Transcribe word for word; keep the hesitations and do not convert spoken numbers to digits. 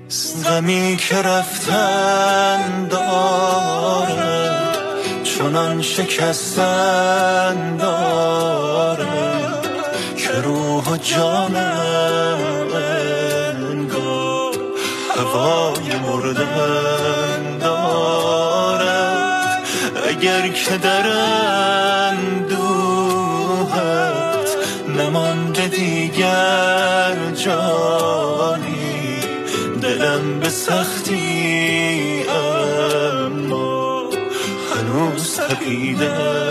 غمی که رفتن داره چنان شکستن داره که روح و جانم انگار هوای مردن دارد. اگر که در اندوهت نمانده دیگر جانی، دلم به سختی اما هنوز تپیده